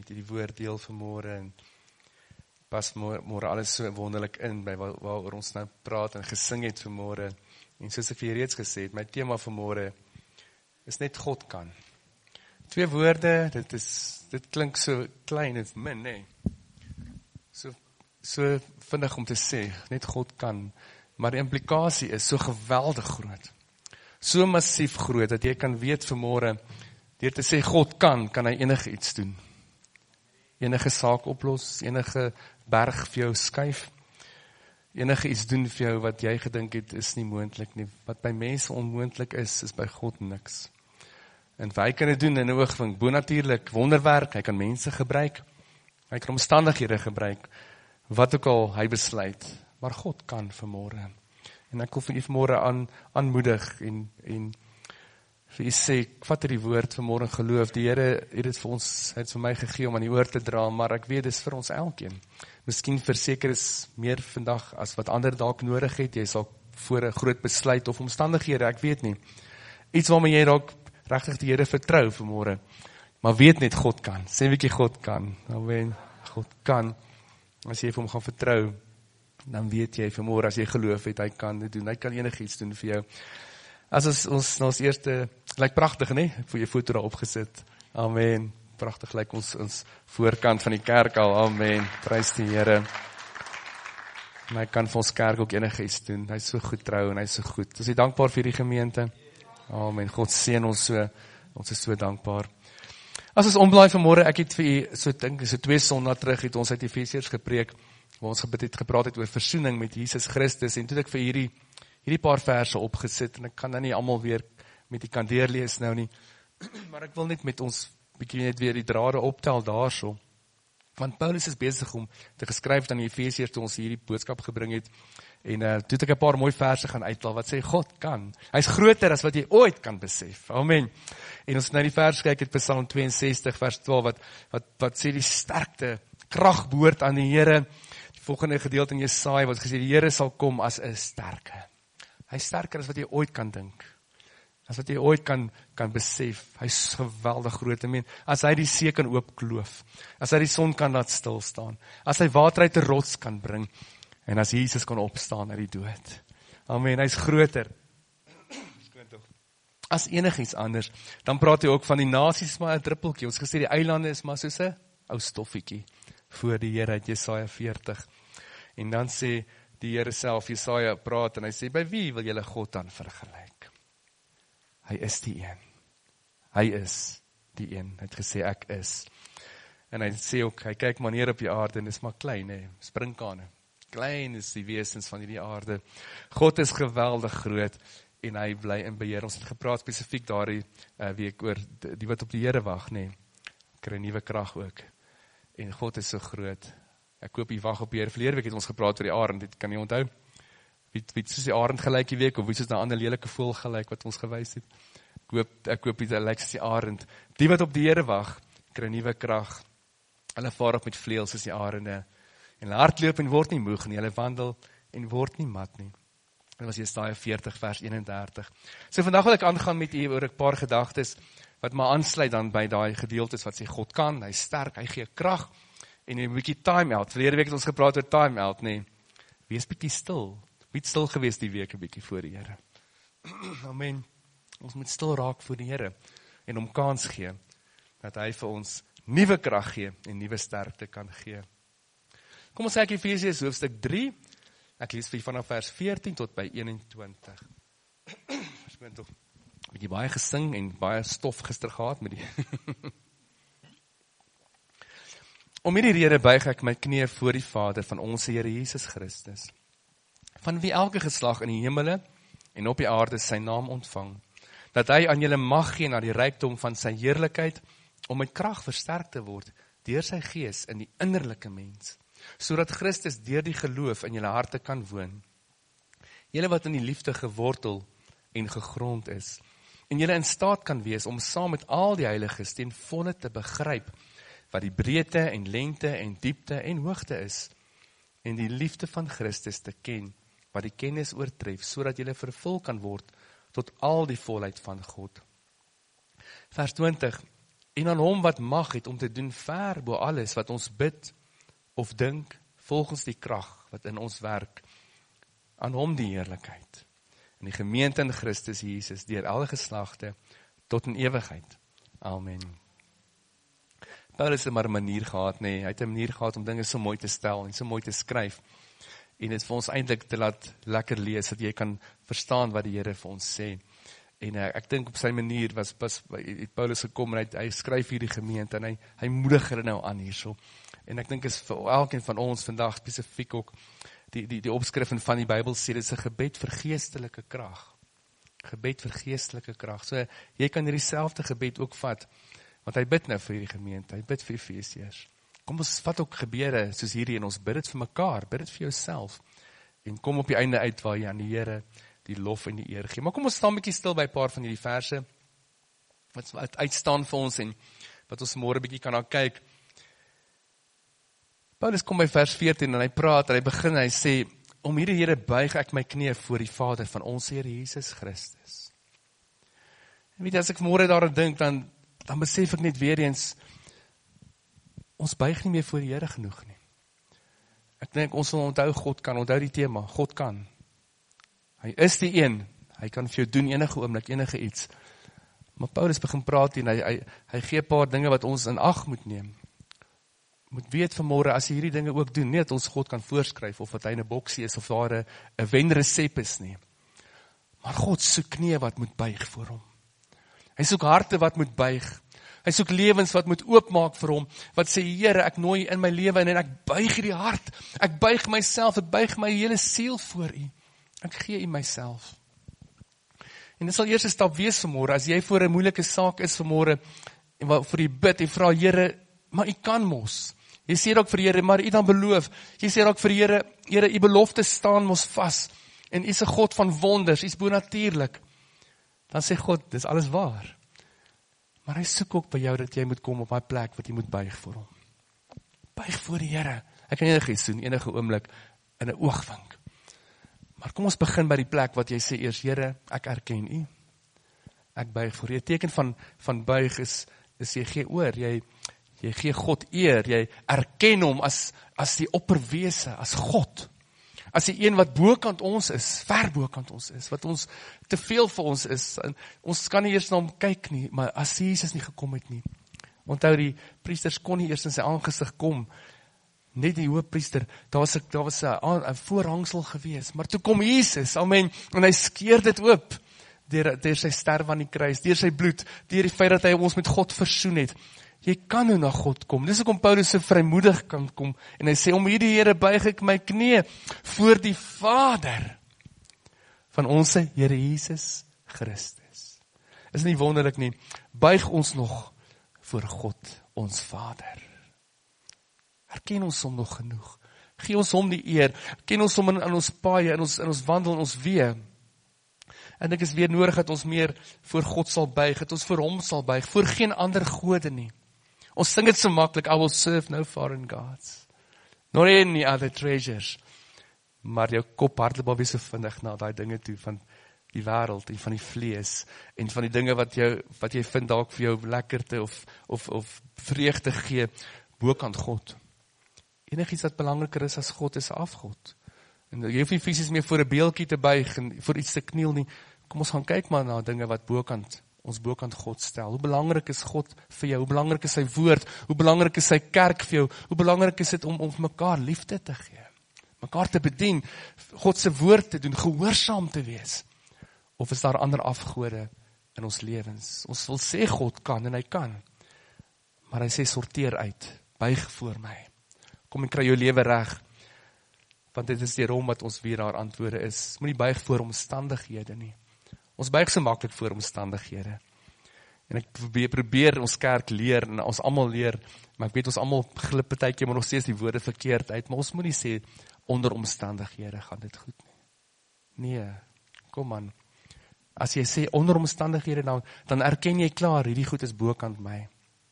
met die woord deel vanmôre en pas môre alles so wonderlik in by waaroor ons nou praat en gesing het vanmôre. En soos ek vir julle reeds gesê het, my tema vanmôre is net God kan. 2 woorde, dit klink so klein en min, nee. So vinnig om te sê, net God kan, maar die implikasie is so geweldig groot. So massief groot, dat jy kan weet vanmôre, deur te sê God kan hy enige iets doen. Enige saak oplos, enige berg vir jou skuif, enige iets doen vir jou wat jy gedink het is nie moontlik nie. Wat by mense onmoontlik is by God niks. En hy kan dit doen in 'n oogwink, bonatuurlik, wonderwerk, hy kan mense gebruik, hy kan omstandighede gebruik, wat ook al hy besluit, maar God kan vanmôre. En ek wil vir u vanmôre aanmoedig en vir u sê, ek vat die woord vanmôre geloof, die Here het dit vir ons, het vir my gegee om aan die oor te dra, maar ek weet, dit is vir ons elkeen. Miskien verseker is meer vandag as wat ander dalk nodig het, jy sal voor 'n groot besluit of omstandighede, ek weet nie. Iets waarmee jy dalk regtig die Here vertrou vanmôre, maar weet net God kan, sê 'n bietjie God kan, amen, God kan, as jy vir hom gaan vertrou, dan weet jy vanmôre, as jy geloof het, hy kan dit doen, hy kan enigiets doen vir jou. As ons eerste, lyk pragtig, nee, ek voel jy foto daar opgesit, amen, pragtig lyk ons voorkant van die kerk al, amen, prys die Here, en hy kan vir ons kerk ook enigiets doen, hy is so goed trou en hy is so goed, is hy dankbaar vir die gemeente, amen, God seën ons so, ons is so dankbaar. As ons omblaai vanmôre, ek het vir u, so 2 Sondae terug, het ons uit Efesiërs gepreek, waar ons gepraat het oor versoening met Jesus Christus, en toe het ek vir hierdie paar verse opgesit, en ek kan dan nie almal weer met die kan deurlees nou nie, maar ek wil net met ons bietjie net weer die drade optel daarso, want Paulus is besig om te geskryf aan die Efesiërs toe ons hierdie boodskap gebring het, en toe het ek 'n paar mooi verse gaan uithaal, wat sê God kan, hy is groter as wat jy ooit kan besef, amen, en ons na die vers kyk het Psalm 62 vers 12, wat sê die sterkte, krag behoort aan die Here, die volgende gedeelte in Jesaja, wat gesê die Here sal kom as 'n sterke, hy is sterker as wat jy ooit kan dink, as wat jy ooit kan besef, hy is geweldig groot, as hy die see kan oopkloof, as hy die son kan laat stilstaan, as hy water uit 'n rots kan bring, en as Jesus kan opstaan uit die dood, amen, hy is groter, as enigiets anders, dan praat hy ook van die nasies maar 'n druppeltjie, ons gesê die eilande is maar soos 'n ou stoffietjie, voor die Here uit Jesaja 40, en dan sê die Here self, Jesaja praat, en hy sê, by wie wil julle God dan vergelyk? Hy is die een. Hy is die een. Hy het gesê, ek is. En hy sê ook, hy kyk maar neer op die aarde, en is maar klein, springkane. Klein is die wesens van die aarde. God is geweldig groot, en hy bly in beheer. Ons het gepraat spesifiek daardie week oor die wat op die Here wag, kry nuwe krag ook. En God is so groot. Ek hoop jy wag op die Here. Verlede week het ons gepraat oor die arend, dit kan jy onthou. Wie soos die arend gelyk die week, of wie soos 'n ander lelike voël gelyk wat ons gewys het. Ek hoop jy lyk soos die arend. Die wat op die Here wag, kry nuwe krag. Hulle vaar op met vleuels soos die arende. En hulle hardloop en word nie moeg nie. Hulle wandel en word nie mat nie. Dit was Jesaja 40 vers 31. So vandag wil ek aangaan met u oor 'n paar gedagtes wat maar aansluit dan by daai gedeeltes wat sê God kan, hy is sterk, hy gee krag. En 'n bietjie time out. Verlede week het ons gepraat oor time out, Wees bietjie stil. Bietjie stil gewees die week 'n bietjie voor die Here. Amen. Ons moet stil raak voor die Here en hom kans gee dat hy vir ons nuwe krag gee en nuwe sterkte kan gee. Kom ons kyk Efesiërs hoofstuk 3. Ek lees vir vanaf vers 14 tot by 21. Ek het tog 'n bietjie baie gesing en baie stof gister gehad met die Om hierdie rede buig ek my knieë voor die Vader van ons Here Jesus Christus, van wie elke geslag in die hemele en op die aarde sy naam ontvang, dat hy aan julle mag gee na die rykdom van sy heerlikheid, om met krag versterk te word, deur sy gees in die innerlike mens, sodat Christus deur die geloof in julle harte kan woon. Julle wat in die liefde gewortel en gegrond is, en julle in staat kan wees om saam met al die heiliges ten volle te begryp, wat die breedte en lengte en diepte en hoogte is, en die liefde van Christus te ken, wat die kennis oortref, sodat julle vervul kan word tot al die volheid van God. Vers 20, en aan hom wat mag het om te doen ver bo alles wat ons bid of dink, volgens die krag wat in ons werk, aan hom die heerlikheid, in die gemeente in Christus Jesus, deur alle geslagte, tot in ewigheid. Amen. Paulus het maar 'n manier gehad, nee, hy het 'n manier gehad om dinge so mooi te stel, en so mooi te skryf, en dit vir ons eintlik te laat lekker lees, dat jy kan verstaan wat die Here vir ons sê. En ek dink op sy manier het Paulus gekom en hy skryf hier die gemeente en hy moedig hulle nou aan hierso. En ek dink is vir elkeen van ons vandag spesifiek ook die opskrif van die Bybel sê, dit is 'n gebed vir geestelike krag. Gebed vir geestelike krag. So jy kan hierdie selfde gebed ook vat, want hy bid nou vir hierdie gemeente, hy bid vir Efesiërs. Kom ons vat ook gebede soos hierdie en ons bid dit vir mekaar, bid dit vir jouself. En kom op die einde uit waar jy aan die Here die lof en die eer gee. Maar kom ons staan 'n bietjie stil by 'n paar van hierdie verse wat uitstaan vir ons en wat ons môre 'n bietjie kan na kyk. Paulus kom by vers 14 en hy praat en hy begin, hy sê, om hierdie Here buig ek my knie voor die Vader van ons Here Jesus Christus. En weet jy, as ek môre daaraan dink, dan besef ek net weer eens, ons buig nie meer voor die Here genoeg nie. Ek dink ons wil onthou, God kan, onthou die tema, God kan. Hy is die een, hy kan vir jou doen enige oomblik, enige iets. Maar Paulus begin praat en hy gee 'n paar dinge wat ons in ag moet neem. Moet weet vanmôre, as jy hierdie dinge ook doen, nie dat ons God kan voorskryf, of wat hy in 'n boksie is, of daar 'n wenresep is nie. Maar God soek knieë wat moet buig voor hom. Hy soek harte wat moet buig. Hy soek lewens wat moet oopmaak vir hom, wat sê, Here, ek nooi in my lewe in en ek buig hierdie hart. Ek buig myself, ek buig my hele siel voor U. Ek gee U myself. En dit sal eers 'n stap wees vanmôre, as jy voor 'n moeilike saak is vanmôre, en vir U bid, en vra, Here, maar U kan mos. Jy sê dalk vir die Here, maar U dan beloof. Jy sê dalk vir die Here, Here, U belofte staan mos vas, en U is 'n God van wonders, U is bonatuurlik. Dan sê God, dis alles waar. Maar hy soek ook by jou, dat jy moet kom op my plek, wat jy moet buig voor hom. Buig voor die Here. Ek kan enigiets doen, enige oomblik, in 'n oogwink. Maar kom ons begin by die plek wat jy sê eers, Here, ek erken U. Ek buig voor U. 'n teken van buig is jy gee oor, jy gee God eer, jy erken hom as die opperwese, as God. As die een wat bokant ons is, ver bokant ons is, wat ons te veel vir ons is. En ons kan nie eers na hom kyk nie, maar as Jesus nie gekom het nie. Onthou, die priesters kon nie eers in sy aangesig kom. Net die hoofpriester, daar was 'n voorhangsel gewees, maar toe kom Jesus, amen, en hy skeer dit oop, deur sy sterf aan die kruis, deur sy bloed, deur die feit dat hy ons met God versoen het. Jy kan nou na God kom, dis hoekom Paulus so vrymoedig kan kom, en hy sê, om hierdie Here buig ek my knie, voor die Vader, van ons Here Jesus Christus. Is nie wonderlik nie, buig ons nog voor God, ons Vader. Erken ons hom nog genoeg. Gee ons hom die eer. Ken ons hom in ons paaie, in ons wandel, in ons wee. En ek is weer nodig dat ons meer voor God sal buig, dat ons voor hom sal buig, voor geen ander gode nie. Ons sing dit so maklik, I will serve no foreign gods, nor any other treasures. Maar jou kop hardloop al weer so vinnig na daai dinge toe, van die wêreld en van die vlees, en van die dinge wat jy vind dalk vir jou lekkerte of vreugde gee, bokant God. Enigiets wat belangriker is as God is afgod. En jy hoef nie fisies meer voor 'n beeldjie te buig en voor iets te kniel nie. Kom ons gaan kyk maar na dinge wat ons bokant God stel. Hoe belangrik is God vir jou? Hoe belangrik is sy woord? Hoe belangrik is sy kerk vir jou? Hoe belangrik is dit om mekaar liefde te gee? Mekaar te bedien, God se woord te doen, gehoorsaam te wees. Of is daar ander afgode in ons lewens? Ons wil sê God kan en hy kan. Maar hy sê sorteer uit, buig voor my. Kom en kry jou lewe reg. Want dit is deur hom wat ons weer daar antwoorde is. Moenie buig voor omstandighede nie. Ons buig so maklik voor omstandighede. En ek probeer ons kerk leer, en ons almal leer, maar ek weet ons almal glip partykeer maar nog steeds die woorde verkeerd uit, maar ons moenie sê, onder omstandighede gaan dit goed nie. Nee, kom aan. As jy sê onder omstandighede, dan erken jy klaar, hierdie goed is bokant my.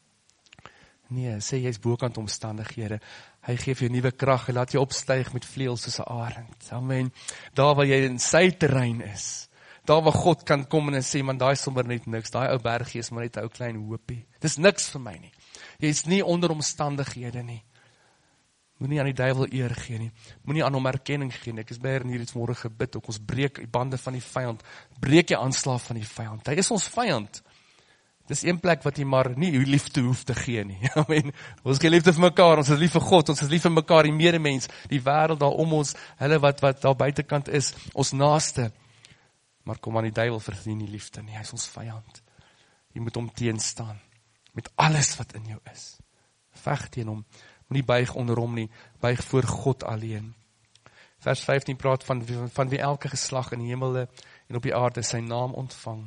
Nee, sê jy is bokant omstandighede. Hy gee vir jou nuwe krag, hy laat jou opstyg met vleuels soos 'n arend. Amen. Daar waar jy in sy terrein is, daar waar God kan kom en sê, man, daai is sommer net niks, daai ou bergie is maar net 'n ou klein hoopie. Dis niks vir my nie. Jy is nie onder omstandighede nie. Moenie aan die duiwel eer gee nie. Moenie aan hom erkenning gee nie. Ek is baie hier iets môre gebid, ook ons breek die bande van die vyand, breek die aanslag van die vyand. Hy is ons vyand. Dis een plek wat jy maar nie uw liefde hoef te gee nie. Amen. Ons gee liefde vir mekaar, ons is lief vir God, ons is lief vir mekaar, die medemens, die wêreld daar om ons, hulle wat daar buitekant is, ons naaste. Maar kom aan die duiwel verdien nie liefde nie, hy is ons vyand. Jy moet hom teenstaan, met alles wat in jou is. Veg teen hom, moenie buig onder hom nie, buig voor God alleen. Vers 15 praat van wie elke geslag in die hemele en op die aarde sy naam ontvang.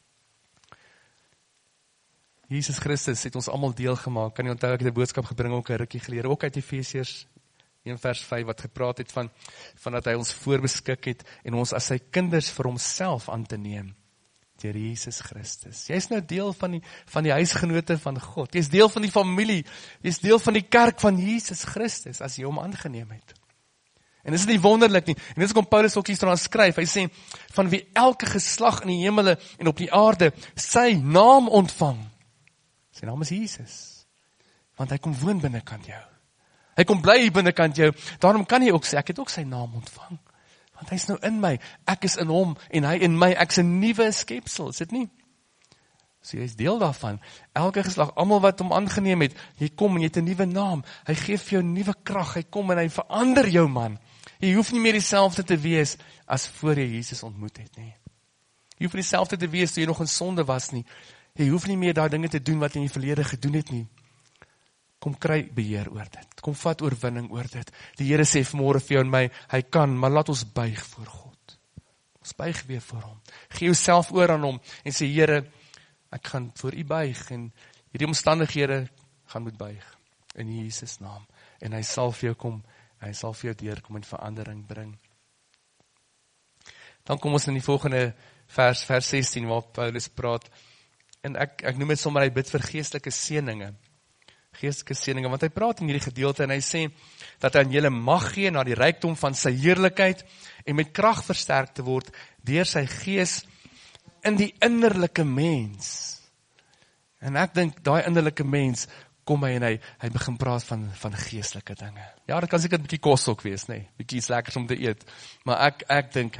Jesus Christus het ons almal deel gemaak. Kan jy onthou, ek het 'n boodskap gebring ook 'n rukkie gelede, ook uit Efesiërs 1 vers 5 wat gepraat het van dat hy ons voorbeskik het en ons as sy kinders vir homself aan te neem deur Jesus Christus. Jy is nou deel van die huisgenote van God. Jy is deel van die familie. Jy is deel van die kerk van Jesus Christus as jy hom aangeneem het. En dis nie wonderlik nie. En dis kom Paulus ook hier staan skryf. Hy sê van wie elke geslag in die hemele en op die aarde sy naam ontvang. Sy naam is Jesus. Want hy kom woon binnekant jou. Hy kom bly binnekant jou. Daarom kan jy ook sê, ek het ook sy naam ontvang. Want hy is nou in my. Ek is in hom en hy in my. Ek is 'n nuwe skepsel, is dit nie? So jy is deel daarvan. Elke geslag, almal wat hom aangeneem het, jy kom en jy het 'n nuwe naam. Hy gee vir jou 'n nuwe krag. Hy kom en hy verander jou, man. Jy hoef nie meer dieselfde te wees as voor jy Jesus ontmoet het nie. Jy hoef nie dieselfde te wees toe jy nog in sonde was nie. Jy hoef nie meer daai dinge te doen wat jy in die verlede gedoen het nie. Kom kry beheer oor dit. Kom vat oorwinning oor dit. Die Here sê vanmôre vir jou en my, hy kan, maar laat ons buig voor God. Ons buig weer voor hom. Gee jouself oor aan hom en sê, Here, ek gaan voor u buig en hierdie omstandighede gaan moet buig in Jesus naam. En hy sal vir jou kom, hy sal vir jou deurkom en verandering bring. Dan kom ons in die volgende vers 16 waar Paulus praat. En ek noem dit sommer, hy bid vir geestelike seëninge. Geestelike seëninge, want hy praat in hierdie gedeelte en hy sê dat hy aan julle mag gee na die rykdom van sy heerlikheid en met krag versterk te word deur sy gees in die innerlike mens. En ek dink daai innerlike mens kom hy en hy begin praat van geestelike dinge. Ja, dit kan seker 'n bietjie kos ook wees, nee, bietjie iets lekkers om te eet. Maar ek dink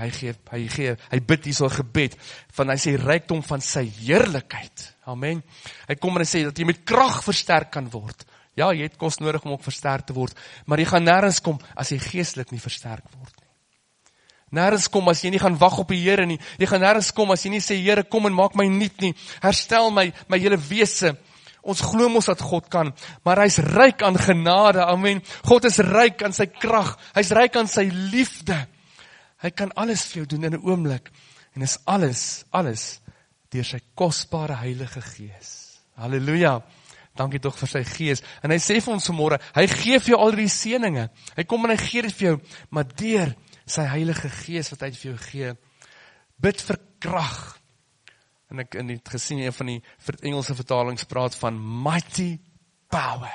hy bid hierso 'n gebed van hy sê rykdom van sy heerlikheid. Amen. Hy kom en hy sê dat jy met krag versterk kan word. Ja, jy het kos nodig om ook versterk te word, maar jy gaan nêrens kom as jy geestelik nie versterk word nie. Nêrens kom as jy nie gaan wag op die Here nie. Jy gaan nêrens kom as jy nie sê Here, kom en maak my nuut nie. Herstel my hele wese. Ons glo mos dat God kan, maar hy is ryk aan genade, amen. God is ryk aan sy krag, hy is ryk aan sy liefde. Hy kan alles vir jou doen in 'n oomblik, en is alles, deur sy kosbare Heilige Gees. Halleluja, dankie tog vir sy Gees. En hy sê vir ons vanmôre, hy gee vir jou al die seëninge, hy kom en hy gee dit vir jou, maar deur sy Heilige Gees wat hy vir jou gee, bid vir krag. En ek het gesien, een van die Engelse vertalings praat van mighty power.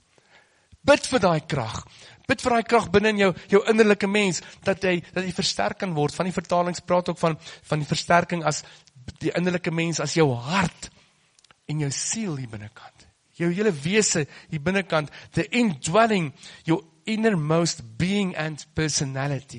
Bid vir daai krag. Bid vir daai krag binne in jou innerlike mens, dat jy versterk kan word. Van die vertalings praat ook van die versterking as die innerlike mens, as jou hart en jou siel hier binnekant. Jou hele wese hier binnekant, the indwelling, your innermost being and personality.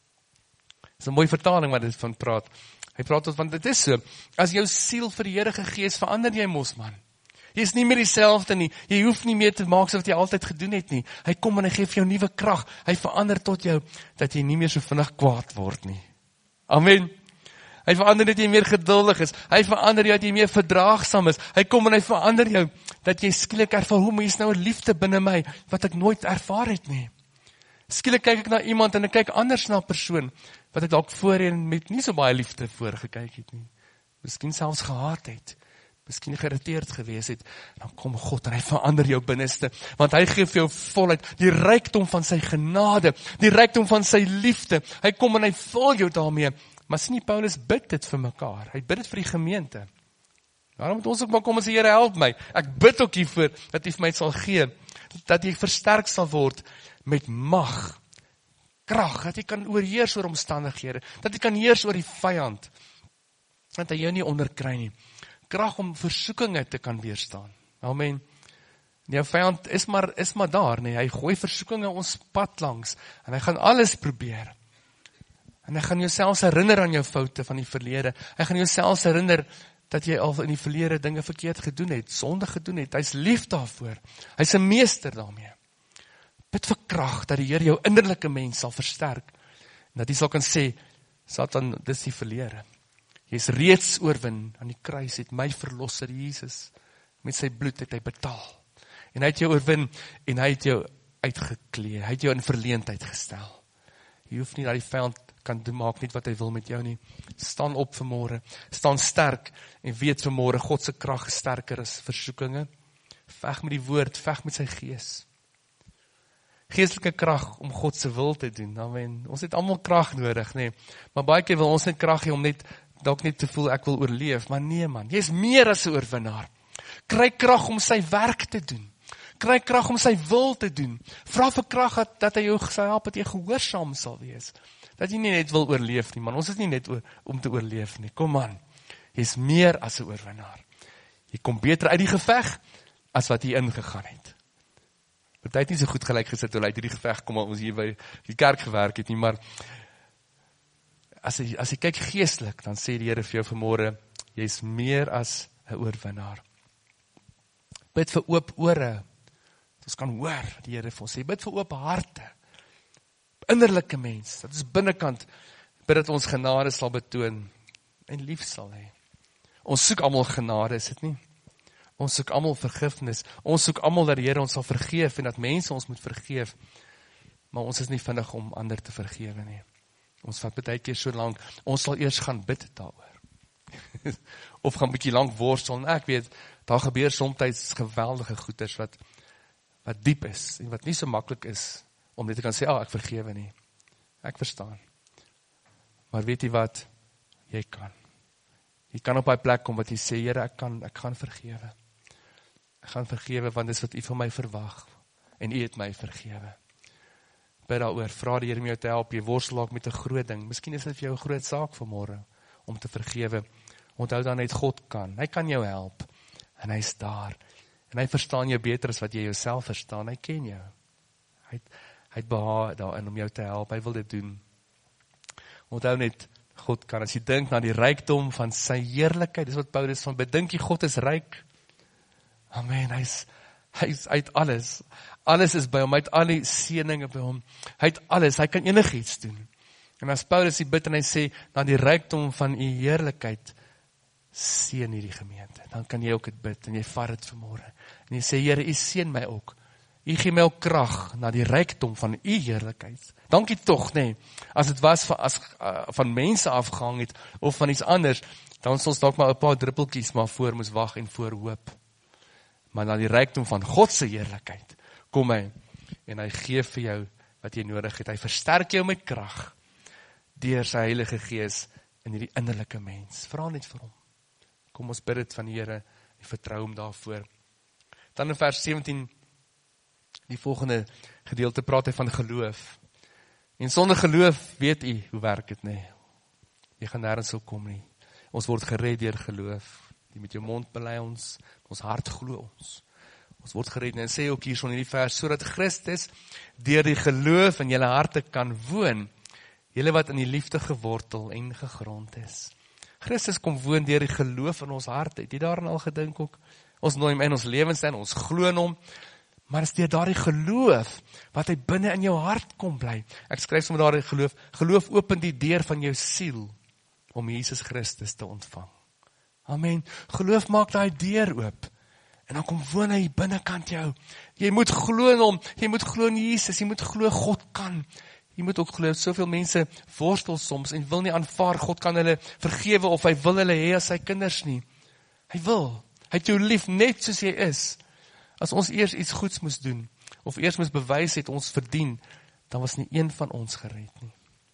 Dis 'n mooi vertaling wat dit van praat. Hy praat van dit is so, as jou siel vir die Here gegee is, verander jy mos, man. Jy is nie meer dieselfde nie, jy hoef nie meer te maak so wat jy altyd gedoen het nie. Hy kom en hy gee vir jou nuwe krag, hy verander tot jou, dat jy nie meer so vinnig kwaad word nie. Amen. Hy verander dat jy meer geduldig is, hy verander jou dat jy meer verdraagsaam is, hy kom en hy verander jou, dat jy skielik ervaar, hoe is nou 'n liefde binne my, wat ek nooit ervaar het nie. Skielik kyk ek na iemand en ek kyk anders na 'n persoon, wat ek dalk voorheen met nie so baie liefde voorgekyk het nie. Miskien selfs gehaat het. Miskien geïrriteerd gewees het. Dan kom God en hy verander jou binneste. Want hy gee vir jou voluit die rykdom van sy genade. Die rykdom van sy liefde. Hy kom en hy vul jou daarmee. Maar sien nie, Paulus bid dit vir mekaar. Hy bid dit vir die gemeente. Daarom moet ons ook maar kom en sê, Here, help my. Ek bid ook hiervoor, dat hy vir my sal gee. Dat jy versterk sal word met mag. Krag, dat jy kan oorheers oor omstandighede, dat jy kan heers oor die vyand, dat hy jou nie onderkry nie. Krag om versoekinge te kan weerstaan. Amen. Jou vyand is maar daar, nie. Hy gooi versoekinge ons pad langs, en hy gaan alles probeer. En hy gaan jou selfs herinner aan jou foute van die verlede. Hy gaan jou selfs herinner, dat jy al in die verlede dinge verkeerd gedoen het, sonde gedoen het. Hy's lief daarvoor. Hy's 'n meester daarmee. Bid vir krag, dat die Here jou innerlike mens sal versterk, en dat jy sal kan sê, Satan, dis die verlede. Jy's reeds oorwin aan die kruis, het my verlosser Jesus, met sy bloed het hy betaal. En hy het jou oorwin, en hy het jou uitgeklee, hy het jou in verleentheid gestel. Jy hoef nie dat die vyand kan doen, maak niet wat hy wil met jou nie. Staan op vanmôre, staan sterk, en weet vanmôre, God se krag is sterker as versoekinge. Veg met die woord, veg met sy gees. Geestelike krag om God se wil te doen. Amen. Ons het almal krag nodig, nee. Maar baie keer wil ons net krag hê om dalk net te voel ek wil oorleef, maar nee man, jy is meer as 'n oorwinnaar. Kry krag om sy werk te doen. Kry krag om sy wil te doen. Vra vir krag dat hy jou sal help, dat jy gehoorsaam sal wees. Dat jy nie net wil oorleef nie, man. Ons is nie net om te oorleef nie. Kom man, jy is meer as 'n oorwinnaar. Jy kom beter uit die geveg as wat jy ingegaan het. Party het nie so goed gelyk gesit toe uit hierdie geveg kom, ons hier by die kerk gewerk het nie, maar as jy kyk geestelik, dan sê die Here vir jou vanmôre, jy is meer as 'n oorwinnaar. Bid vir oop ore, ons kan hoor, die Here vir ons sê, bid vir oop harte, innerlike mens, dat is binnekant, bid dat ons genade sal betoon, en lief sal hê. Ons soek almal genade, is dit nie? Ons soek almal vergifnis, ons soek almal dat die Here ons sal vergeef, en dat mense ons moet vergeef, maar ons is nie vinnig om ander te vergewe nie. Ons vat baie keer so lank, ons sal eers gaan bid daaroor. Of gaan bietjie lank worstel, en ek weet, daar gebeur soms geweldige goeders wat diep is, en wat nie so maklik is, om net te kan sê, ek vergewe nie. Ek verstaan. Maar weet jy wat? Jy kan. Jy kan op die plek kom wat jy sê, Here, ek gaan vergewe. Ek gaan vergewe, want dis wat u van my verwag, en u het my vergewe. Bid daaroor, vra die Here om jou te help, jy worstel met 'n groot ding, miskien is dit vir jou 'n groot saak vanmôre, om te vergewe. Onthou dan net, God kan, hy kan jou help, en hy is daar, en hy verstaan jou beter as wat jy jouself verstaan, hy ken jou, hy het behaag daarin om jou te help, hy wil dit doen. Onthou net, God kan, as jy dink na die rykdom van sy heerlikheid, dis wat Paulus van bedink, jy God is ryk, amen, hy het alles is by hom, hy het al die seëninge by hom, hy het alles, hy kan enigiets doen, en as Paulus die bid en hy sê, na die rykdom van u heerlikheid, seën hierdie gemeente, dan kan jy ook dit bid, en jy vat dit vanmôre, en jy sê, Here, u seën my ook, u gee my ook krag, na die rykdom van u heerlikheid, dankie tog, nee, as dit was van mense afgehang het, of van iets anders, dan sal ons dalk maar 'n paar druppeltjies maar voor moes wag en voor hoop, maar na die rykdom van God se heerlikheid, kom hy, en hy gee vir jou, wat jy nodig het, hy versterk jou met krag, deur sy Heilige Gees, in hierdie innerlike mens, vra net vir hom, kom ons bid dit van die Here, en vertrou hom daarvoor. Dan in vers 17, die volgende gedeelte praat hy van geloof, en sonder geloof weet u, hoe werk het nie, jy gaan nêrens sou kom nie, ons word gered deur geloof, die met jou mond bely ons hart glo ons word gered, en sê ook hier in die vers, sodat Christus deur die geloof in julle harte kan woon, julle wat in die liefde gewortel en gegrond is. Christus kom woon deur die geloof in ons harte, het jy daaraan al gedink ook? Ons nooi hom in ons lewens in, ons glo in hom, maar is deur daardie geloof, wat hy binne in jou hart kom bly. Ek skryf sommer daardie geloof open die deur van jou siel, om Jesus Christus te ontvang. Amen. Geloof maak daai deur oop, en dan kom woon hy binnekant jou. Jy moet glo in hom, jy moet glo in Jesus, jy moet glo God kan. Jy moet ook glo, soveel mense worstel soms, en wil nie aanvaar, God kan hulle vergewe, of hy wil hulle hê as sy kinders nie. Hy wil, hy het jou lief net soos jy is. As ons eers iets goeds moes doen, of eers moes bewys het ons verdien, dan was nie een van ons gered nie.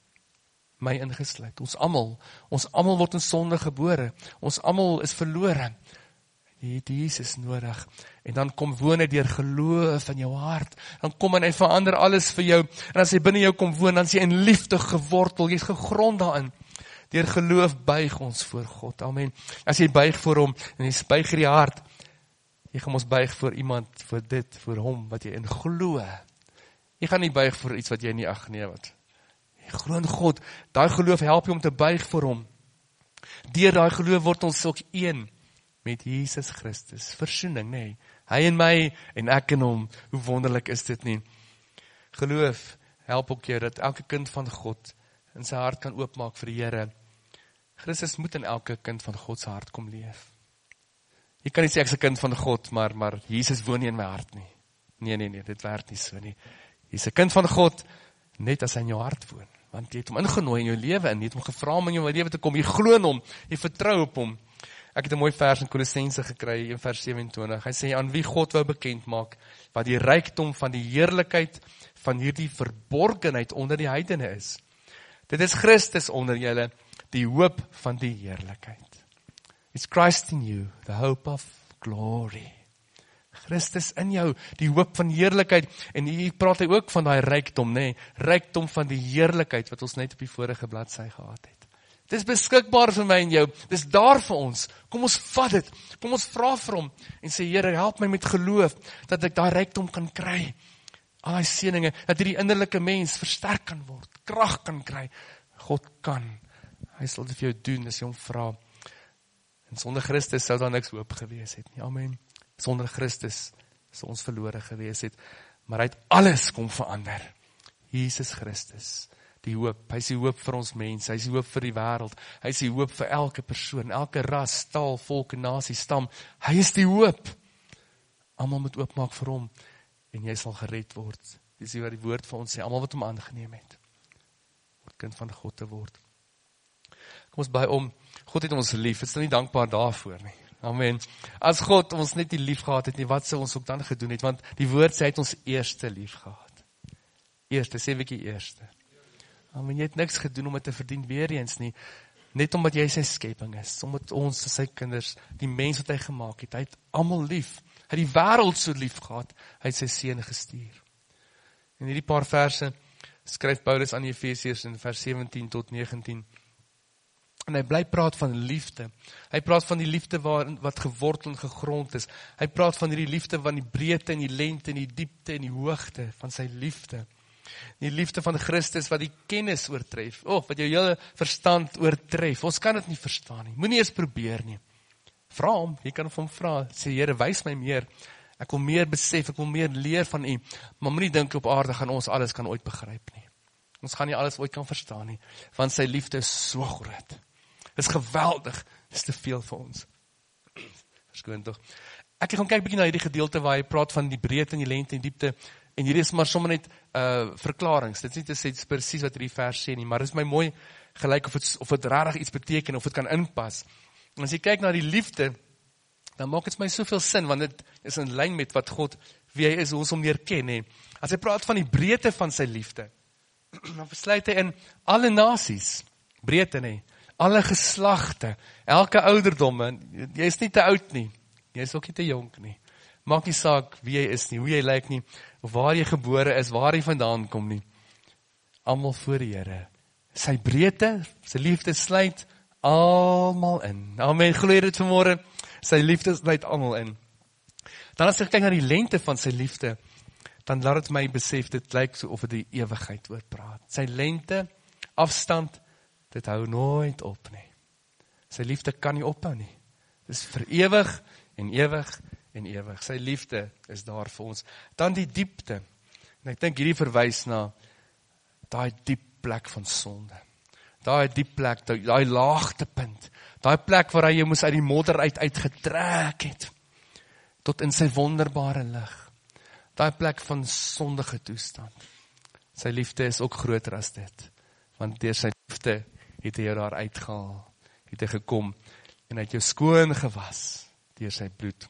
My ingesluit, ons almal word in sonde gebore, ons almal is verlore, jy het Jesus nodig, en dan kom woon hy deur geloof in jou hart, dan kom hy verander alles vir jou, en as hy binne jou kom woon, dan is jy in liefde gewortel, jy is gegrond daarin, Deur geloof buig ons voor God. Amen. As jy buig voor hom, en jy buig in die hart, jy gaan ons buig voor iemand, voor dit, voor hom, wat jy in glo. Jy gaan nie buig voor iets wat jy nie agneem wat. Jy glo in God, daai geloof help jy om te buig voor hom. Deur daai geloof word ons ook een met Jesus Christus. Versoening, nee. Hy en my, en ek en hom. Hoe wonderlik is dit nie? Geloof help ook jou, dat elke kind van God in sy hart kan oopmaak vir die Here. Christus moet in elke kind van God se hart kom leef. Jy kan nie sê ek is 'n kind van God, maar Jesus woon nie in my hart nie. Nee, dit werk nie so nie. Jy is 'n kind van God, net as hy in jou hart woon. Want jy het hom ingenooi in jou lewe en jy het hom gevra om in jou lewe te kom. Jy glo in hom, jy vertrou op hom. Ek het 'n mooi vers in Kolossense gekry, in vers 27. Hy sê, aan wie God wou bekend maak, wat die rykdom van die heerlikheid van hierdie verborgenheid onder die heidene is. Dit is Christus onder julle, die hoop van die heerlikheid. It's Christ in you, the hope of glory. Christus in jou, die hoop van heerlikheid. En hier praat hy ook van die rykdom, nee, rykdom van die heerlikheid, wat ons net op die vorige bladsy gehad het. Dit is beskikbaar vir my en jou, dit is daar vir ons. Kom ons vat dit, kom ons vra vir hom, en sê, Here, help my met geloof, dat ek daai rykdom kan kry. Al die seëninge, dat hierdie innerlike mens versterk kan word, krag kan kry. God kan, hy sal dit vir jou doen, as jy hom vra. En sonder Christus sou daar niks hoop gewees het nie, amen. Sonder Christus sou ons verlore gewees het, maar hy het alles kom verander. Jesus Christus, die hoop, hy is die hoop vir ons mense, hy is die hoop vir die wêreld, hy is die hoop vir elke persoon, elke ras, taal, volk, nasie, stam, hy is die hoop. Almal moet oopmaak vir hom, en jy sal gered word. Dis wat die woord vir ons sê, almal wat hom aangeneem het, word kind van God te word. Kom ons by om, God het ons lief, het is nie dankbaar daarvoor nie. Amen. As God ons net nie lief gehad het nie, wat sou ons ook dan gedoen het? Want die woord sê, hy het ons eerste lief gehad. Eerste, sê wiekie eerste. Amen, jy het niks gedoen om het te verdien weer eens nie, net omdat jy sy skeping is, omdat ons, sy kinders, die mens wat hy gemaakt het, hy het almal lief, hy het die wêreld so lief gehad, hy het sy seun gestuur. En hierdie paar verse skryf Paulus aan die Efesiërs in vers 17 tot 19, en hy bly praat van liefde, hy praat van die liefde wat gewortel en gegrond is, hy praat van die liefde van die breedte en die lengte en die diepte en die hoogte van sy liefde, die liefde van Christus wat die kennis oortref, wat jou hele verstand oortref, ons kan dit nie verstaan nie, moenie eers probeer nie, vra hom, jy kan hom vra, sê Here, wys my meer, ek wil meer besef, ek wil meer leer van u, maar moenie dink op aarde gaan ons alles kan ooit begryp nie, ons gaan nie alles ooit kan verstaan nie, want sy liefde is so groot, is geweldig, is te veel vir ons, verskoon toch, ek gaan kyk bietjie na hierdie gedeelte waar hy praat van die breedte en die lengte en diepte, en hier is maar sommer net verklarings, dit is nie te sê, dit is precies wat hierdie vers sê nie, maar dit is my mooi gelyk of het rarig iets beteken, of het kan inpas. En as jy kyk na die liefde, dan maak het my soveel sin, want dit is in lyn met wat God, wie hy is, hoe ons hom leer ken, he. As hy praat van die breedte van sy liefde, dan besluit hy in alle nasies, breedte nie, alle geslagte, elke ouderdom, jy is nie te oud nie, jy is ook nie te jonk nie, maak nie saak wie jy is nie, hoe jy lyk nie, of waar jy gebore is, waar jy vandaan kom nie, almal voor die Here, sy breedte, sy liefde sluit almal in, amen, glo jy dit vanmôre, sy liefde sluit almal in, dan as ek kyk na die lengte van sy liefde, dan laat het my besef, dit lyk so of het die ewigheid oorpraat, sy lengte, afstand, dit hou nooit op nie, sy liefde kan nie ophou nie, dit is vir ewig en ewig en ewig, sy liefde is daar vir ons, dan die diepte, en ek dink hierdie verwys na, daai diep plek van sonde, daai diep plek, daai laagtepunt, daai plek waar hy jou moes uit die modder uitgetrek het, tot in sy wonderbare lig, daai plek van sondige toestand, sy liefde is ook groter as dit, want deur sy liefde het hy jou daar uitgehaal, het hy gekom, en hy het jou skoon gewas, deur sy bloed,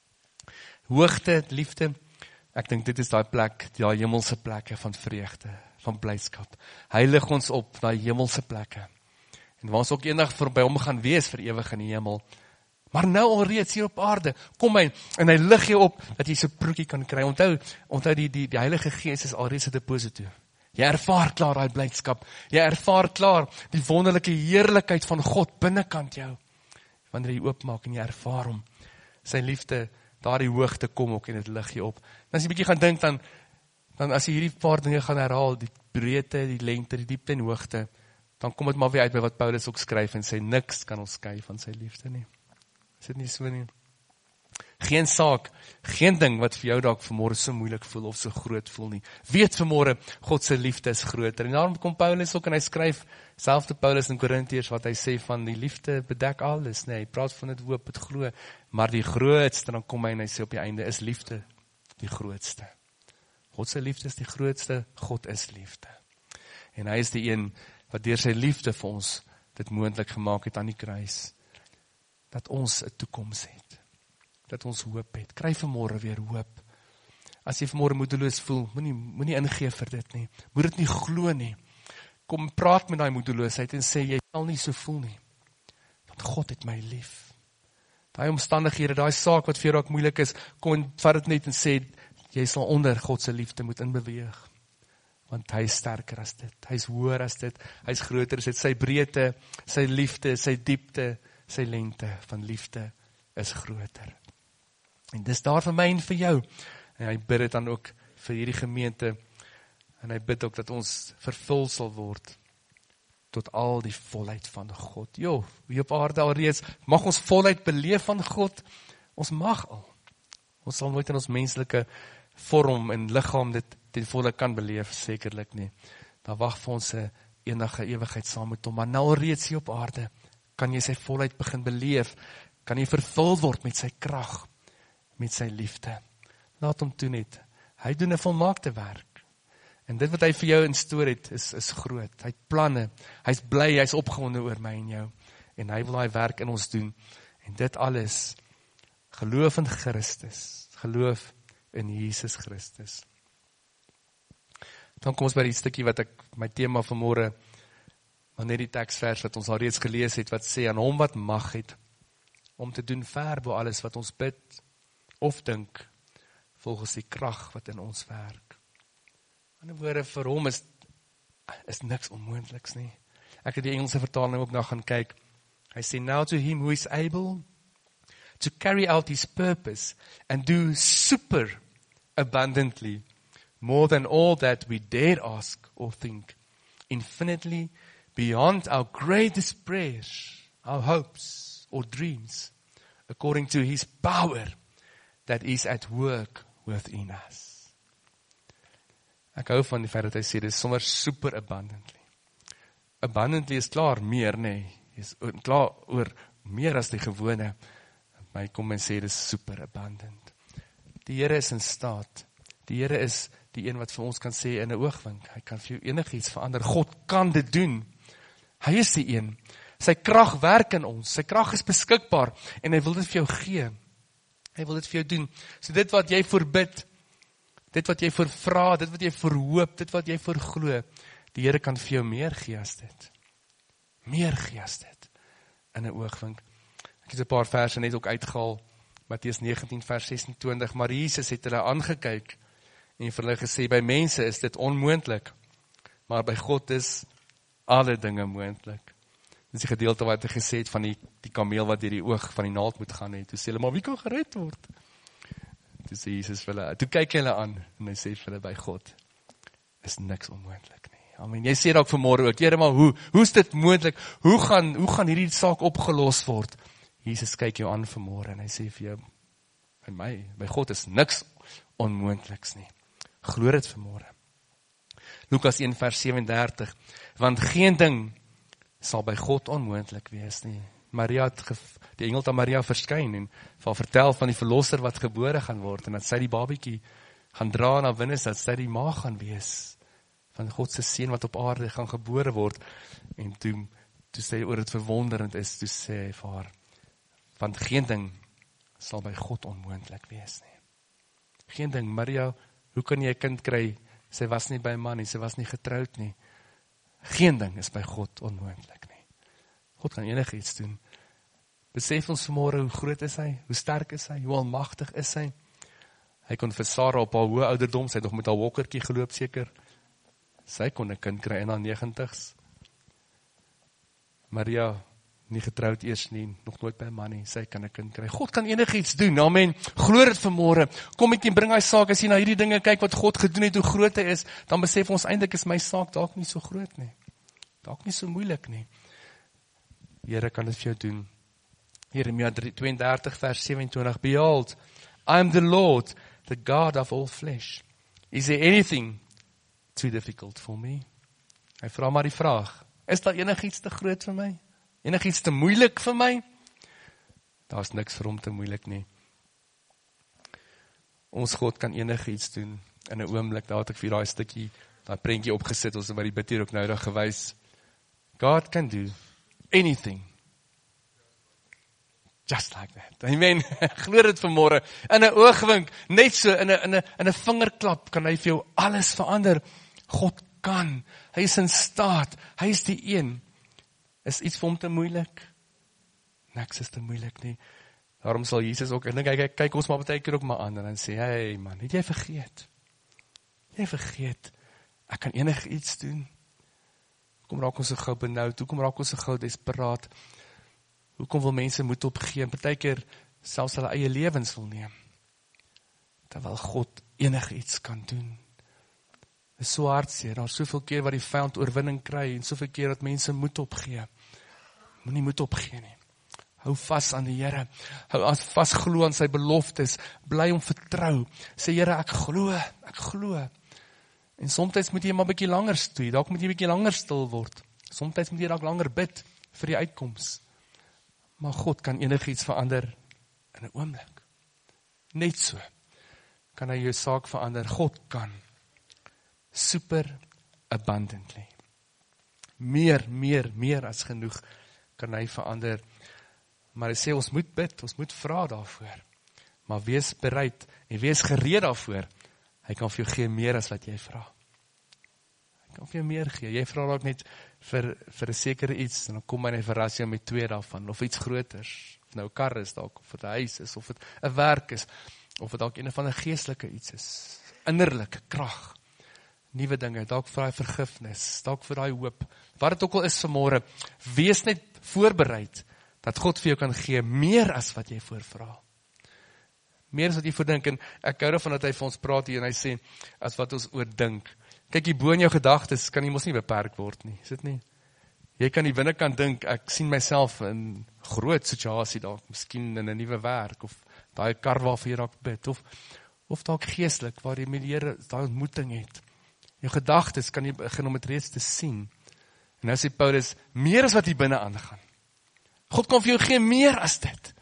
hoogte, liefde, ek dink dit is daai plek, die hemelse plekke van vreugde, van blydskap. Hy lig ons op na hemelse plekke. En waar ons ook eendag by hom gaan wees vir ewig in die hemel. Maar nou alreeds hier op aarde, kom hy, en hy lig jou op, dat jy so proekie kan kry. Onthou die Heilige Gees is alreeds 'n deposito. Jy ervaar klaar daai blydskap. Jy ervaar klaar die wonderlike heerlikheid van God binnekant jou. Wanneer jy oopmaak en jy ervaar hom, sy liefde, daardie hoogte kom ook en dit lig jy op. En as jy 'n bietjie gaan dink, dan as jy hierdie paar dinge gaan herhaal, die breedte, die lengte, die diepte en hoogte, dan kom dit maar weer uit by wat Paulus ook skryf en sê, niks kan ons skei van sy liefde nie. Is dit nie so nie? Geen saak, geen ding wat vir jou dalk vanmôre so moeilik voel of so groot voel nie. Weet vanmôre, God se liefde is groter. En daarom kom Paulus ook en hy skryf, selfde Paulus in Korintiërs, wat hy sê van die liefde bedek alles, nee, hy praat van dit hoop, dit glo, maar die grootste, dan kom hy en hy sê op die einde, is liefde die grootste. God se liefde is die grootste, God is liefde. En hy is die een wat deur sy liefde vir ons dit moontlik gemaak het aan die kruis, dat ons 'n toekoms het, dat ons hoop het. Kry vanmôre weer hoop. As jy vanmôre moedeloos voel, moenie ingee vir dit nie. Moet dit nie glo nie. Kom praat met daai moedeloosheid en sê, jy sal nie so voel nie. Want God het my lief. Daai omstandighede, daai saak wat vir jou dalk moeilik is, kom en vat dit net en sê, jy sal onder God se liefde moet inbeweeg. Want hy is sterker as dit. Hy is hoër as dit. Hy is groter as dit. Sy breedte, sy liefde, sy diepte, sy lengte van liefde is groter. En dis daar vir my en vir jou. En hy bid dit dan ook vir hierdie gemeente. En hy bid ook dat ons vervul sal word tot al die volheid van God. Jo, wie op aarde alreeds, mag ons volheid beleef van God. Ons mag al. Ons sal nooit in ons menslike vorm en liggaam dit ten volle kan beleef, sekerlik nie. Daar wag vir ons 'n enige ewigheid saam met hom, maar nou alreeds hier op aarde, kan jy sy volheid begin beleef, kan jy vervul word met sy krag, met sy liefde. Laat hom toe net. Hy doen 'n volmaakte werk. En dit wat hy vir jou instoor het, is groot. Hy het planne. Hy's bly, hy's opgewonde oor my en jou. En hy wil daai werk in ons doen. En dit alles, geloof in Christus. Geloof in Jesus Christus. Dan kom ons by die stukkie wat my tema vanmôre, maar net die teksvers wat ons al reeds gelees het, wat sê, aan hom wat mag het, om te doen ver bo alles wat ons bid, of dink, volgens die krag wat in ons werk. In 'n woorde, vir hom is niks onmoontliks nie. Ek het die Engelse vertaling ook na gaan kyk. Hy sê, now to him who is able to carry out his purpose and do super abundantly, more than all that we dare ask or think, infinitely beyond our greatest prayers, our hopes or dreams, according to his power that is at work within us. Ek hou van die feit dat hy sê, dit is sommer super abundantly. Abundantly is klaar meer, nee, is klaar oor meer as die gewone. My kom en sê, dit is super abundant. Die Here is in staat. Die Here is die een wat vir ons kan sê in 'n oogwink. Hy kan vir jou enigiets verander. God kan dit doen. Hy is die een. Sy krag werk in ons. Sy krag is beskikbaar en hy wil dit vir jou gee. Hy wil dit vir jou doen. So dit wat jy voorbid, dit wat jy voorvra, dit wat jy voorhoop, dit wat jy voorglo, die Here kan vir jou meer gee as dit. Meer gee as dit. In 'n oogwink. Ek het 'n paar verse net ook uitgehaal. Matteus 19 vers 26. Maar Jesus het hulle aangekyk en vir hulle gesê, by mense is dit onmoontlik, maar by God is alle dinge moontlik. Dis die gedeelte wat hy gesê het van die kameel wat deur die oog van die naald moet gaan het. Toe sê hulle, maar wie kan gered word? Toe sê Jesus vir hulle, toe kyk hulle aan en hy sê vir hulle, by God is niks onmoontlik nie. Amen. Jy sê dalk vanmôre ook, Here, maar hoe is dit moontlik? Hoe gaan hierdie saak opgelos word? Jesus kyk jou aan vanmôre en hy sê vir jou, by God is niks onmoontliks nie. Glo dit vanmôre. Lukas 1 vers 37, want geen ding sal by God onmoontlik wees nie. Die engel het aan Maria verskyn en vertel van die verlosser wat gebore gaan word en dat sy die babietjie gaan dra na binne, dat sy die ma gaan wees van God se seun wat op aarde gaan gebore word. En toe sê oor dit verwonderend is, toe sê hy vir haar, want geen ding sal by God onmoontlik wees nie. Geen ding. Maria, hoe kan jy 'n kind kry? Sy was nie by 'n man nie, sy was nie getroud nie. Geen ding is by God onmoontlik nie. God kan enigiets doen. Besef ons vanmôre hoe groot is hy, hoe sterk is hy, hoe almagtig is hy. Hy kon vir Sara op haar hoë ouderdom, sy het nog met haar wokkertjie geloop seker. Sy kon 'n kind kry in haar 90's. Maria, nie getroud eers nie, nog nooit by 'n man nie, sy kan 'n kind kry. God kan enigiets doen, amen. Glo dit vanmôre. Kom ek en bring hy saak, as jy na hierdie dinge kyk wat God gedoen het, hoe groot hy is, dan besef ons eintlik is my saak dalk nie so groot nie. Dalk nie so moeilik nie. Die Here kan dit vir jou doen. Jeremia 32 vers 27, Behold, I am the Lord, the God of all flesh. Is there anything too difficult for me? Hy vra maar die vraag, is daar enigiets te groot vir my? Enigiets te moeilik vir my? Daar is niks vir hom te moeilik nie. Ons God kan enigiets doen in 'n oomblik. Daar het ek vir daai stukkie, daai prentjie opgesit, ons het by die bid hier ook nou daar gewys. God can do anything. Just like that. Amen. Glo dit vanmôre. In 'n oogwink, net so, in 'n vingerklap kan hy vir jou alles verander. God kan. Hy is in staat. Hy is die een. Is iets vir hom te moeilik? Niks is te moeilik nie. Daarom sal Jesus ook, en kyk ons maar baie keer ook maar aan, en dan sê, hey man, het jy vergeet? Jy vergeet, ek kan enig iets doen. Hoekom raak ons so gou benoud? Hoekom raak ons so gou desperaat? Hoekom wil mense moed opgee? En baie keer selfs hulle eie lewens wil neem. Terwyl God enig iets kan doen. Dit is so hartseer, daar is soveel keer wat die vyand oorwinning kry, en soveel keer dat mense moed opgee. Moenie moed opgee nie. Hou vas aan die Here. Hou vas, glo aan sy beloftes. Bly om vertrou. Sê Here, ek glo. En soms moet jy maar 'n bietjie langer stoei. Dalk moet jy 'n bietjie langer stil word. Soms moet jy dalk langer bid vir die uitkoms. Maar God kan enigiets verander in 'n oomblik. Net so kan hy jou saak verander. God kan. Super abundantly. Meer as genoeg kan hy verander. Maar hy sê, ons moet bid, ons moet vra daarvoor. Maar wees bereid en wees gereed daarvoor. Hy kan vir jou gee meer as wat jy vra. Hy kan vir jou meer gee. Jy vra dalk net vir 'n sekere iets, en dan kom hy en hy verras jou met 2 daarvan, of iets groters. Of nou 'n kar is dalk, of dit 'n huis is, of dit 'n werk is, of dit dalk een van 'n geestelike iets is. Innerlike krag. Nuwe dinge, dalk vir daai vergifnis, dalk vir daai hoop. Wat dit ook al is vanmôre, wees net voorbereid dat God vir jou kan gee meer as wat jy voorvra. Meer as wat jy voordink, en ek hou daarvan dat hy vir ons praat hier, en hy sê, as wat ons oordink. Kyk, hier bo in jou gedagtes kan jy mos nie beperk word nie, is dit nie? Jy kan die binnekant dink, ek sien myself in groot situasie dalk, miskien in 'n nuwe werk, of daai kar waarvoor jy dalk bid, of dalk geestelik, waar jy met die Here daai ontmoeting het. Jou gedagtes kan jy begin om dit reeds te sien. En nou sê Paulus, meer as wat hier binne aangaan. God kan vir jou gee meer as dit.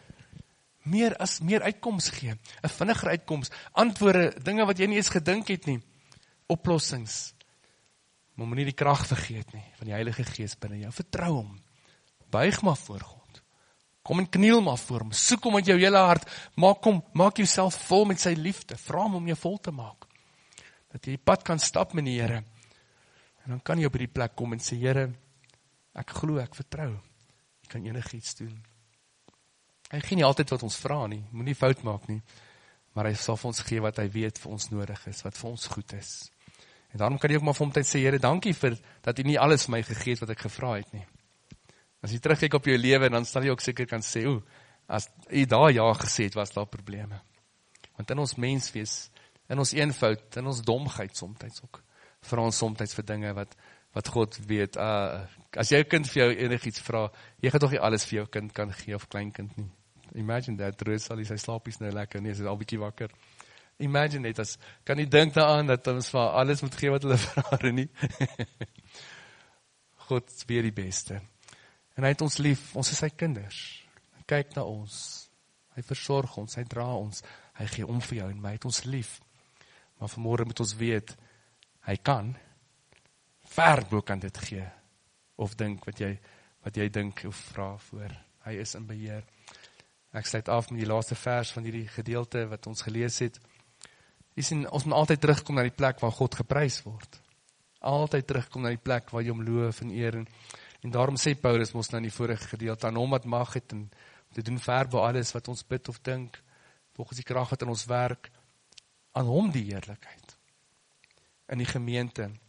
Meer uitkoms gee. 'n Vinniger uitkoms, antwoorde, dinge wat jy nie eens gedink het nie. Oplossings. Maar moenie die krag vergeet nie, van die Heilige Gees binne jou. Vertrou hom. Buig maar voor God. Kom en kniel maar voor hom. Soek hom met jou hele hart. Maak jouself vol met sy liefde. Vra hom om jou vol te maak. Dat jy die pad kan stap met die Here. En dan kan jy op die plek kom en sê, Here, ek glo, ek vertrou. Jy kan enigiets doen. Hy gee nie altyd wat ons vra nie, moenie fout maak nie, maar hy sal vir ons gee wat hy weet vir ons nodig is, wat vir ons goed is. En daarom kan jy ook maar vir hom tyd sê, Here, dankie vir dat jy nie alles vir my gegee het wat ek gevra het nie. As jy terugkyk op jou lewe, dan sal jy ook seker kan sê, as jy daar ja gesê het, was daar probleme. Want in ons menswees, in ons eenvoud, in ons domheid soms ook, vra ons soms vir dinge wat God weet, as jou kind vir jou enigiets vra, jy gaan toch nie alles vir jou kind kan gee, of kleinkind nie. Imagine that, Roos, al is hy slaapies nou lekker, nee, sy is al bietjie wakker. Imagine net, kan jy dink daaraan, dat ons vir alles moet gee wat hulle vra, nie? God weet die beste. En hy het ons lief, ons is sy kinders. Hy kyk na ons, hy versorg ons, hy dra ons, hy gee om vir jou en my, het ons lief. Maar vanmôre moet ons weet, hy kan, ver bo kan dit gee, of dink wat jy dink of vra voor. Hy is in beheer. Ek sluit af met die laaste vers van hierdie gedeelte wat ons gelees het. Ons moet altyd terugkom na die plek waar God geprys word. Altyd terugkom na die plek waar jy hom loof en eer. En daarom sê Paulus mos nou in die vorige gedeelte, aan hom wat mag het, en te doen ver bo alles wat ons bid of dink, volgens die krag wat in ons werk, aan hom die heerlikheid. In die gemeente,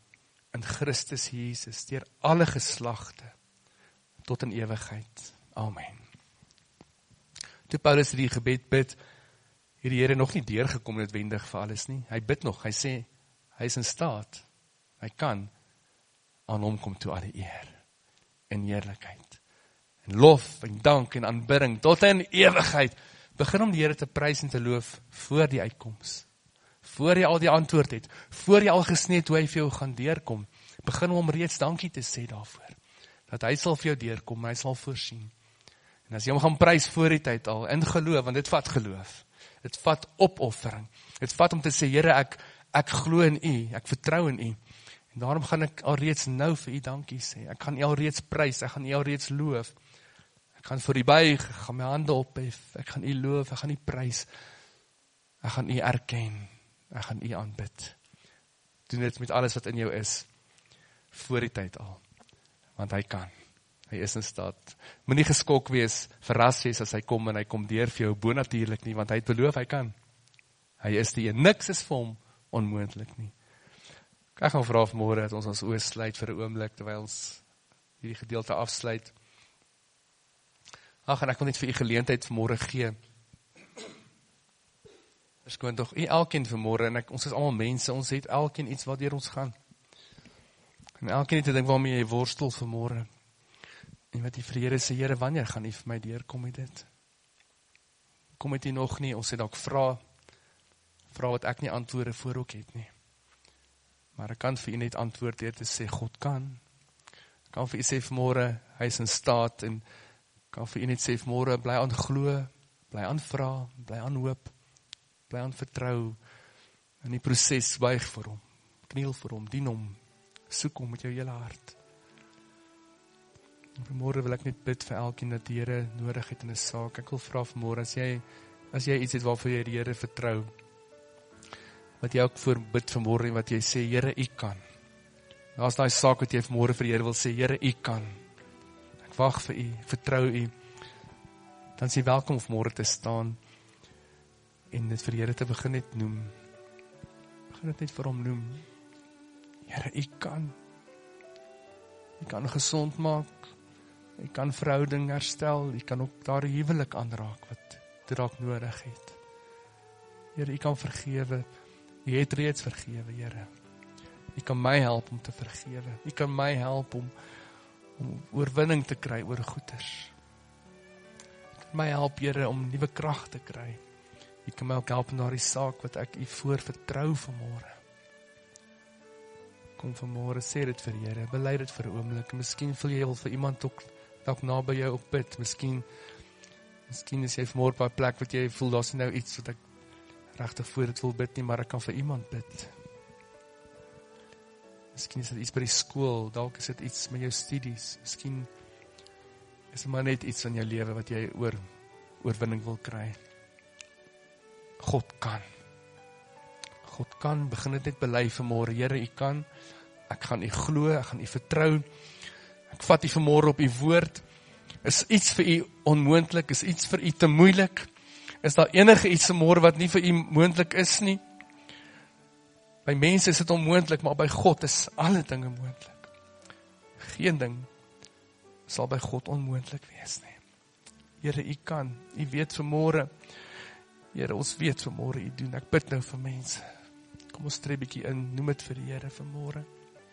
in Christus Jesus, deur alle geslagte, tot in ewigheid. Amen. Toe Paulus die gebed bid, het die Here nog nie deurgekom noodwendig vir alles nie. Hy bid nog, hy sê, hy is in staat, hy kan, aan hom kom toe alle eer, en heerlikheid, en lof, en dank, en aanbidding, tot in ewigheid. Begin om die Here te prys en te loof, voor die uitkoms, voor jy al die antwoord het, voor jy al gesê het hoe hy vir jou gaan deurkom, begin om reeds dankie te sê daarvoor, dat hy sal vir jou deurkom, hy sal voorsien. En as jy hom gaan prys voor die tyd al, in geloof, want dit vat geloof, dit vat opoffering, dit vat om te sê, Here, ek glo in U, ek vertrou in U, en daarom gaan ek alreeds nou vir U dankie sê, ek gaan U alreeds prys, ek gaan U alreeds loof, ek gaan vir U buig, ek gaan my hande ophef, ek gaan U loof, ek gaan U prys, ek gaan U erken, ek gaan U aanbid. Doen dit met alles wat in jou is, voor die tyd al, want hy kan, hy is in staat. Moenie geskok wees, verras wees as hy kom en hy kom deur vir jou bonatuurlik nie, want hy het beloof, hy kan. Hy is die een, niks is vir hom onmoontlik nie. Ek gaan vra vanmôre dat ons oë sluit vir 'n oomblik, terwyl ons hierdie gedeelte afsluit. En ek wil net vir u geleentheid vanmôre gee. Verskoon tog, u elkeen vanmôre, en ons is almal mense, ons het elkeen iets waardeur ons gaan. En elkeen het 'n ding waarmee jy worstel vanmôre. En wat die vir die Here sê, Here, wanneer gaan u vir my deurkom met dit? Kom het u nog nie, ons het dalk vra wat ek nie antwoorde voor ook het nie. Maar ek kan vir u net antwoord deur te sê, God kan. Ek kan vir u sê vanmôre, hy is in staat, en kan vir u net sê vanmôre, bly aan glo, bly aan vra, bly aan hoop, bly aan vertrou, in die proses buig vir hom, kniel vir hom, dien hom, soek hom met jou hele hart. En vanmôre wil ek net bid vir elkeen dat die Here nodig het in 'n saak. Ek wil vra vanmôre, as jy iets het waarvoor jy die Here vertrou, wat jy ook voor bid vanmôre, en wat jy sê, Here, U kan. Daar's daai saak wat jy vanmôre vir die Here wil sê, Here, U kan. Ek wag vir U, vertrou U. Dan is jy welkom om vanmôre te staan en dit vir die Here te begin net noem. Begin dit net vir hom noem. Here, U kan. U kan gesond maak. U kan verhouding herstel. U kan ook daar huwelik aanraak wat dit dalk nodig het. Here, U kan vergewe. U het reeds vergewe, Here. U kan my help om te vergewe. U kan my help om oorwinning te kry oor goeders. U kan my help, Here, om nuwe krag te kry. U kan my ook help in daardie saak wat ek U voor vertrou vanmôre. Kom vanmôre, sê dit vir die Here, bely dit vir 'n oomblik. Miskien voel jy wil vir iemand ook dalk naby jou op bid. Miskien is jy vanmôre op 'n plek wat jy voel daar's nou iets wat ek regtig voor dit wil bid nie, maar ek kan vir iemand bid. Miskien is dit iets by die skool, dalk is dit iets met jou studies. Miskien is dit maar net iets in jou lewe wat jy oorwinning wil kry. God kan. God kan, begin dit net bely vanmôre. Here, U kan. Ek gaan U glo, ek gaan U vertrou. Ek vat U vanmôre op U woord. Is iets vir U onmoontlik? Is iets vir U te moeilik? Is daar enige iets vanmôre wat nie vir U moontlik is nie? By mense is dit onmoontlik, maar by God is alle dinge moontlik. Geen ding sal by God onmoontlik wees nie. Here, U kan. U weet vanmôre. Here, ons weet vanmôre U doen. Ek bid nou vir mense. Kom ons tree bietjie in, noem dit vir die Here vanmôre.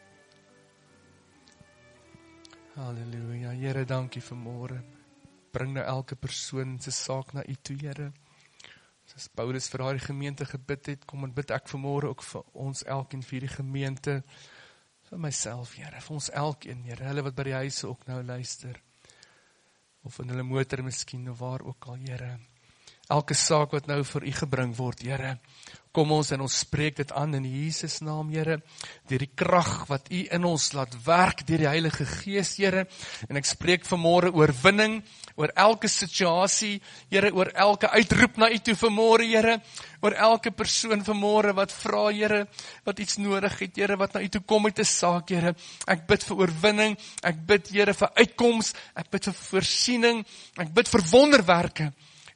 Halleluja, Here, dankie vanmôre. Bring nou elke persoon se saak na U toe, Here. Soos Paulus vir daardie gemeente gebid het, kom en bid ek vanmôre ook vir ons elkeen, vir die gemeente, vir myself, Here, vir ons elkeen, Here, hulle wat by die huise ook nou luister, of in hulle motor miskien, of waar ook al, Here. Elke saak wat nou vir U gebring word, Here, kom ons en ons spreek dit aan in Jesus naam, Here, deur die krag wat U in ons laat werk, deur die Heilige Gees, Here, en ek spreek vanmôre oorwinning, oor elke situasie, Here, oor elke uitroep na U toe vanmôre, Here, oor elke persoon vanmôre wat vra, Here, wat iets nodig het, Here, wat na U toe kom met 'n saak, Here, ek bid vir oorwinning, ek bid, Here, vir uitkoms, ek bid vir voorsiening, ek bid vir wonderwerke,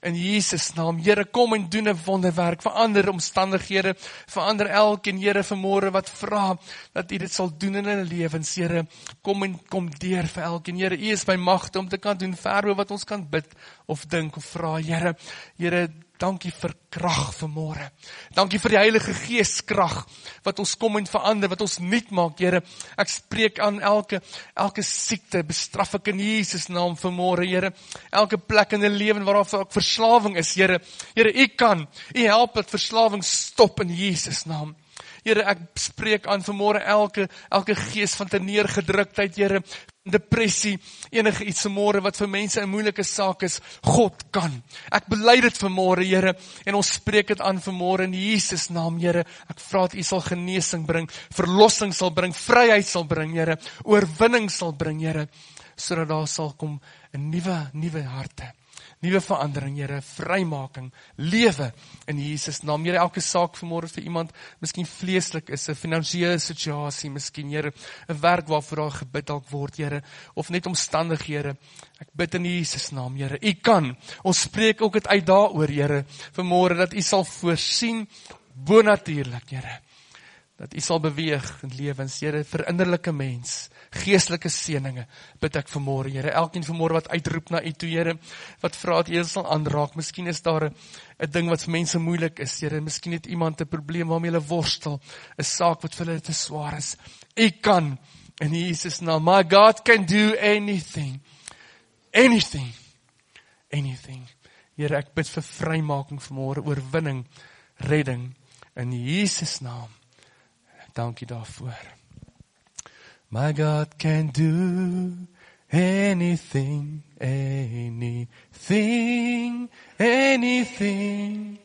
In Jesus naam, Here, kom en doen 'n wonderwerk, verander omstandighede, verander elkeen, Here, vanmôre wat vra, dat U dit sal doen in hulle lewens, Here, kom deur vir elkeen, Here, U is by magte om te kan doen verder wat ons kan bid, of dink, of vra, Here, dankie vir krag vanmôre. Dankie vir die Heilige Gees krag, wat ons kom en verander, wat ons nuut maak, Here. Ek spreek aan elke siekte, bestraf ek in Jesus naam vanmôre, Here. Elke plek in 'n lewe waar daar ook verslawing is, Here. Here, U kan, U help dat verslawing stop in Jesus naam. Here, ek spreek aan vanmôre elke gees van terneergedruktheid, Here, depressie, enige iets vanmôre wat vir mense 'n moeilike saak is, God kan. Ek bely dit vanmôre, Here, en ons spreek dit aan vanmôre in Jesus naam, Here. Ek vra dat U sal genesing bring, verlossing sal bring, vryheid sal bring, Here, oorwinning sal bring, Here, sodat daar sal kom 'n nuwe harte. Nuwe verandering, Here, vrymaking, lewe in Jesus naam. Here, elke saak vanmôre vir iemand, miskien vleeslik is, 'n finansiële situasie, miskien, Here, 'n werk waarvoor daar gebid dalk word, Here, of net omstandighede. Ek bid in Jesus naam, Here, U kan. Ons spreek ook dit uit daaroor, Here, vanmôre dat U sal voorsien, bonatuurlik, Here. Dat U sal beweeg in lewens, Here, vir innerlike mens, geestelike seëninge, bid ek vanmôre, Here, elkeen vanmôre wat uitroep na U toe, Here, wat vra dat U sal aanraak, miskien is daar 'n ding wat vir mense moeilik is, Here, miskien het iemand 'n probleem waarmee hulle worstel, 'n saak wat vir hulle te swaar is, U kan, in Jesus naam, my God can do anything, Here, ek bid vir vrymaking vanmôre, oorwinning, redding, in Jesus naam. Dankie daarvoor. My God can do anything.